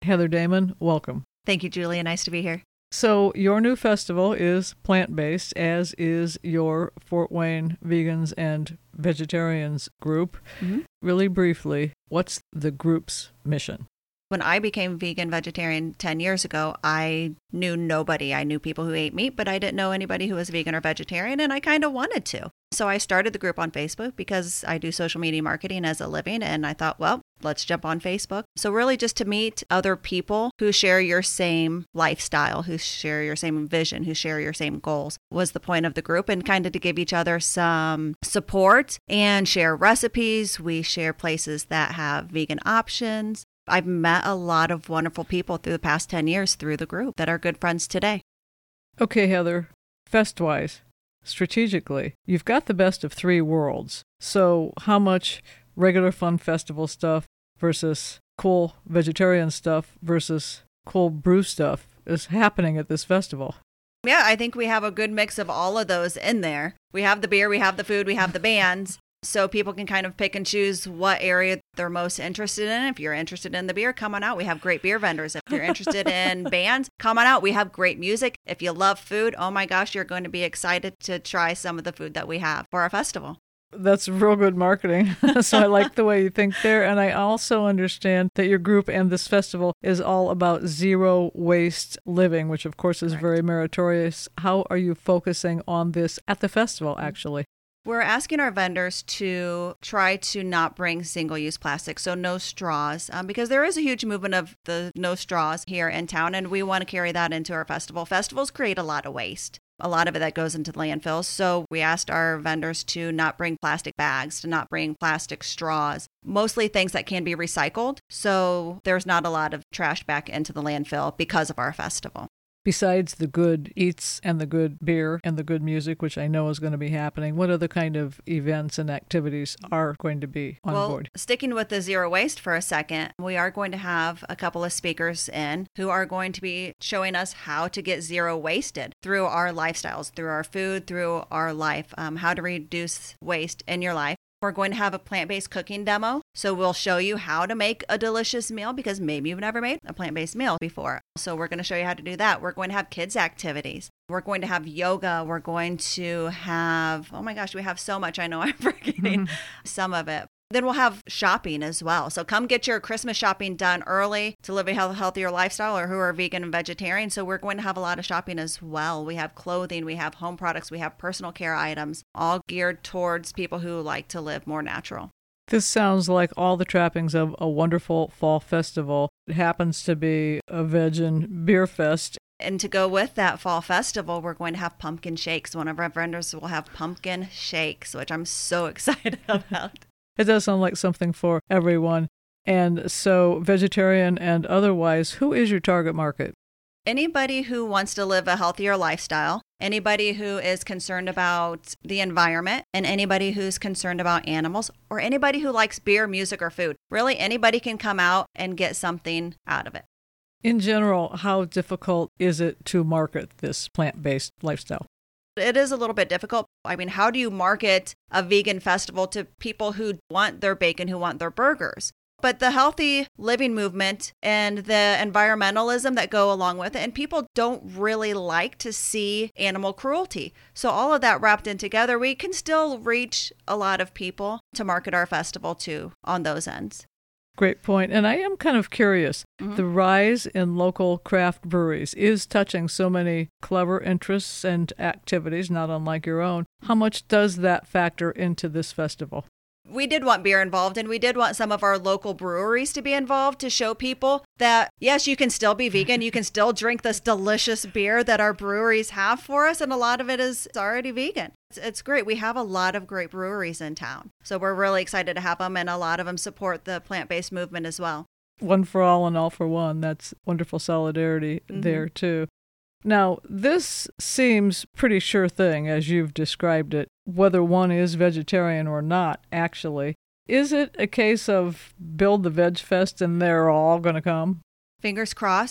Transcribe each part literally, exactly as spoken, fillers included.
Heather Damon, welcome. Thank you, Julia. Nice to be here. So your new festival is plant-based, as is your Fort Wayne Vegans and Vegetarians group. Mm-hmm. Really briefly, what's the group's mission? When I became vegan vegetarian ten years ago, I knew nobody. I knew people who ate meat, but I didn't know anybody who was vegan or vegetarian, and I kind of wanted to. So I started the group on Facebook because I do social media marketing as a living, and I thought, well, let's jump on Facebook. So really just to meet other people who share your same lifestyle, who share your same vision, who share your same goals was the point of the group, and kind of to give each other some support and share recipes. We share places that have vegan options. I've met a lot of wonderful people through the past ten years through the group that are good friends today. Okay, Heather, fest-wise, strategically, you've got the best of three worlds. So how much regular fun festival stuff versus cool vegetarian stuff versus cool brew stuff is happening at this festival? Yeah, I think we have a good mix of all of those in there. We have the beer, we have the food, we have the bands. So people can kind of pick and choose what area they're most interested in. If you're interested in the beer, come on out. We have great beer vendors. If you're interested in bands, come on out. We have great music. If you love food, oh my gosh, you're going to be excited to try some of the food that we have for our festival. That's real good marketing. So I like the way you think there. And I also understand that your group and this festival is all about zero waste living, which of course is Correct. Very meritorious. How are you focusing on this at the festival, actually? We're asking our vendors to try to not bring single-use plastic, so no straws, um, because there is a huge movement of the no straws here in town, and we want to carry that into our festival. Festivals create a lot of waste. A lot of it that goes into landfills. So we asked our vendors to not bring plastic bags, to not bring plastic straws, mostly things that can be recycled. So there's not a lot of trash back into the landfill because of our festival. Besides the good eats and the good beer and the good music, which I know is going to be happening, what other kind of events and activities are going to be on well, board? Sticking with the zero waste for a second, we are going to have a couple of speakers in who are going to be showing us how to get zero wasted through our lifestyles, through our food, through our life, um, how to reduce waste in your life. We're going to have a plant-based cooking demo. So we'll show you how to make a delicious meal because maybe you've never made a plant-based meal before. So we're going to show you how to do that. We're going to have kids activities. We're going to have yoga. We're going to have, oh my gosh, we have so much. I know I'm forgetting some of it. Then we'll have shopping as well. So come get your Christmas shopping done early to live a healthier lifestyle or who are vegan and vegetarian. So we're going to have a lot of shopping as well. We have clothing, we have home products, we have personal care items, all geared towards people who like to live more natural. This sounds like all the trappings of a wonderful fall festival. It happens to be a veg and beer fest. And to go with that fall festival, we're going to have pumpkin shakes. One of our vendors will have pumpkin shakes, which I'm so excited about. It does sound like something for everyone. And so, vegetarian and otherwise, who is your target market? Anybody who wants to live a healthier lifestyle, anybody who is concerned about the environment, and anybody who's concerned about animals, or anybody who likes beer, music, or food. Really, anybody can come out and get something out of it. In general, how difficult is it to market this plant-based lifestyle? It is a little bit difficult. I mean, how do you market a vegan festival to people who want their bacon, who want their burgers? But the healthy living movement and the environmentalism that go along with it, and people don't really like to see animal cruelty. So all of that wrapped in together, we can still reach a lot of people to market our festival to on those ends. Great point. And I am kind of curious. Mm-hmm. The rise in local craft breweries is touching so many clever interests and activities, not unlike your own. How much does that factor into this festival? We did want beer involved, and we did want some of our local breweries to be involved to show people that, yes, you can still be vegan. You can still drink this delicious beer that our breweries have for us, and a lot of it is already vegan. It's, it's great. We have a lot of great breweries in town, so we're really excited to have them, and a lot of them support the plant-based movement as well. One for all and all for one. That's wonderful solidarity mm-hmm. there, too. Now, this seems pretty sure thing, as you've described it, whether one is vegetarian or not, actually. Is it a case of build the Veg Fest and they're all going to come? Fingers crossed.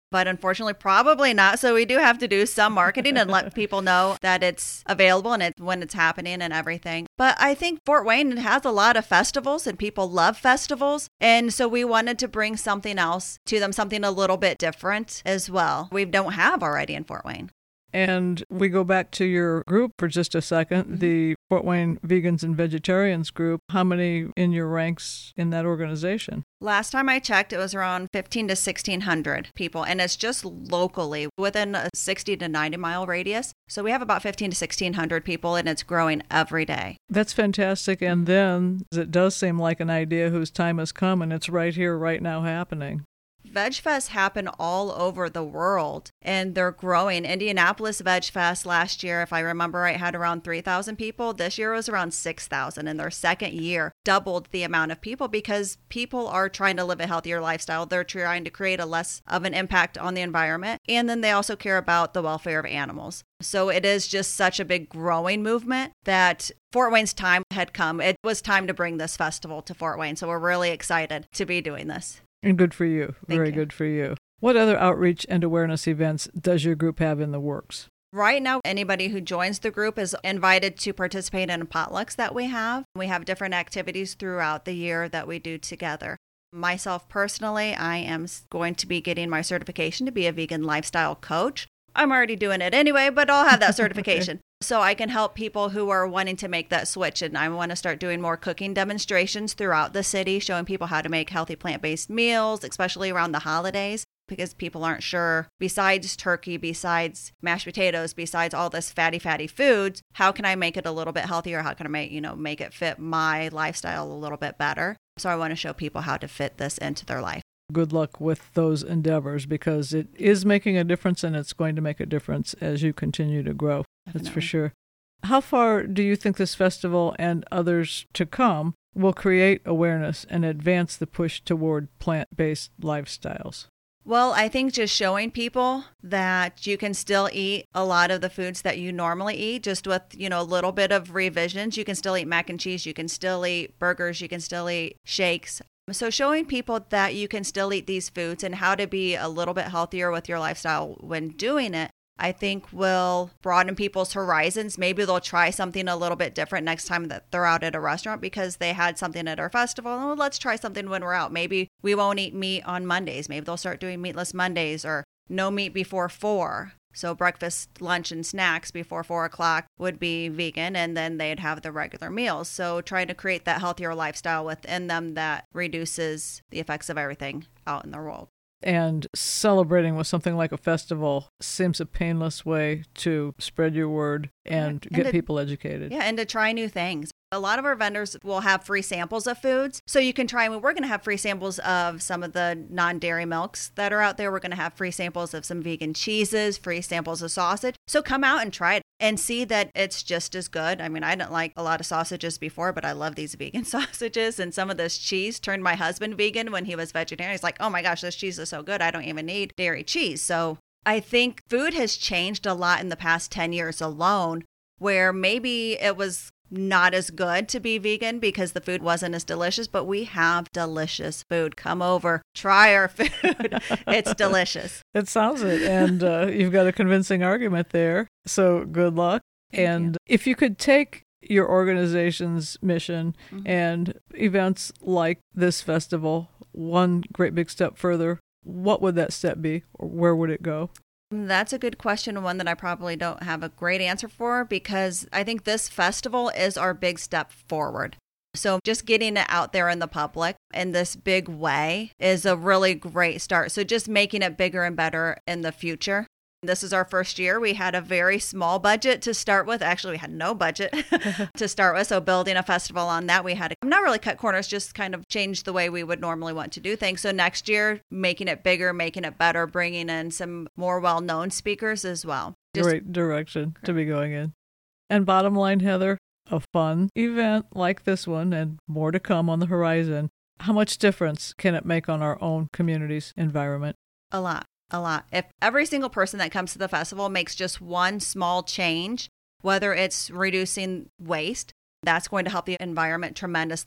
But unfortunately, probably not. So we do have to do some marketing and let people know that it's available and it's when it's happening and everything. But I think Fort Wayne has a lot of festivals and people love festivals. And so we wanted to bring something else to them, something a little bit different as well. We don't have already in Fort Wayne. And we go back to your group for just a second, mm-hmm. the Fort Wayne Vegans and Vegetarians group. How many in your ranks in that organization? Last time I checked, it was around fifteen to sixteen hundred people, and it's just locally within a sixty to ninety mile radius. So we have about fifteen to sixteen hundred people, and it's growing every day. That's fantastic. And then it does seem like an idea whose time has come, and it's right here, right now happening. VegFests happen all over the world, and they're growing. Indianapolis VegFest last year, if I remember right, had around three thousand people. This year was around six thousand, and their second year doubled the amount of people because people are trying to live a healthier lifestyle. They're trying to create a less of an impact on the environment, and then they also care about the welfare of animals. So it is just such a big growing movement that Fort Wayne's time had come. It was time to bring this festival to Fort Wayne, so we're really excited to be doing this. And good for you. Thank Very you. good for you. What other outreach and awareness events does your group have in the works? Right now, anybody who joins the group is invited to participate in potlucks that we have. We have different activities throughout the year that we do together. Myself personally, I am going to be getting my certification to be a vegan lifestyle coach. I'm already doing it anyway, but I'll have that certification. So I can help people who are wanting to make that switch. And I want to start doing more cooking demonstrations throughout the city, showing people how to make healthy plant-based meals, especially around the holidays, because people aren't sure, besides turkey, besides mashed potatoes, besides all this fatty, fatty foods, how can I make it a little bit healthier? How can I make, you know, make it fit my lifestyle a little bit better? So I want to show people how to fit this into their life. Good luck with those endeavors, because it is making a difference, and it's going to make a difference as you continue to grow. Definitely. That's for sure. How far do you think this festival and others to come will create awareness and advance the push toward plant-based lifestyles? Well, I think just showing people that you can still eat a lot of the foods that you normally eat, just with, you know, a little bit of revisions. You can still eat mac and cheese. You can still eat burgers. You can still eat shakes. So showing people that you can still eat these foods and how to be a little bit healthier with your lifestyle when doing it, I think will broaden people's horizons. Maybe they'll try something a little bit different next time that they're out at a restaurant because they had something at our festival. Oh, let's try something when we're out. Maybe we won't eat meat on Mondays. Maybe they'll start doing meatless Mondays or no meat before four. So breakfast, lunch, and snacks before four o'clock would be vegan, and then they'd have the regular meals. So trying to create that healthier lifestyle within them that reduces the effects of everything out in the world. And celebrating with something like a festival seems a painless way to spread your word and, and get to, people educated. Yeah, and to try new things. A lot of our vendors will have free samples of foods. So you can try, I mean, we're going to have free samples of some of the non-dairy milks that are out there. We're going to have free samples of some vegan cheeses, free samples of sausage. So come out and try it and see that it's just as good. I mean, I didn't like a lot of sausages before, but I love these vegan sausages. And some of this cheese turned my husband vegan when he was vegetarian. He's like, oh my gosh, this cheese is so good. I don't even need dairy cheese. So I think food has changed a lot in the past ten years alone, where maybe it was not as good to be vegan because the food wasn't as delicious, but we have delicious food. Come over, try our food. It's delicious. It sounds it. And uh, you've got a convincing argument there. So good luck. Thank and you. If you could take your organization's mission mm-hmm. and events like this festival one great big step further, what would that step be, or where would it go? That's a good question, one that I probably don't have a great answer for, because I think this festival is our big step forward. So just getting it out there in the public in this big way is a really great start. So just making it bigger and better in the future. This is our first year. We had a very small budget to start with. Actually, we had no budget to start with. So building a festival on that, we had to not really cut corners, just kind of change the way we would normally want to do things. So next year, making it bigger, making it better, bringing in some more well-known speakers as well. Just Great direction to be going in. And bottom line, Heather, a fun event like this one and more to come on the horizon. How much difference can it make on our own community's environment? A lot. A lot. If every single person that comes to the festival makes just one small change, whether it's reducing waste, that's going to help the environment tremendously.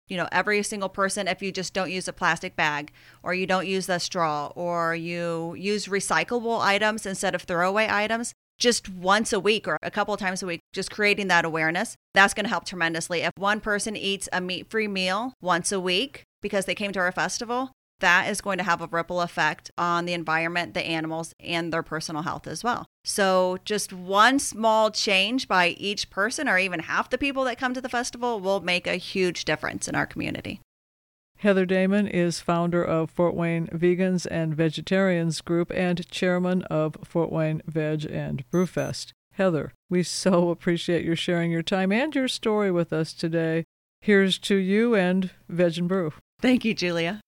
You know, every single person, if you just don't use a plastic bag, or you don't use the straw, or you use recyclable items instead of throwaway items, just once a week or a couple of times a week, just creating that awareness, that's going to help tremendously. If one person eats a meat-free meal once a week because they came to our festival, that is going to have a ripple effect on the environment, the animals, and their personal health as well. So just one small change by each person, or even half the people that come to the festival, will make a huge difference in our community. Heather Damon is founder of Fort Wayne Vegans and Vegetarians Group and chairman of Fort Wayne Veg and Brewfest. Heather, we so appreciate your sharing your time and your story with us today. Here's to you and Veg and Brew. Thank you, Julia.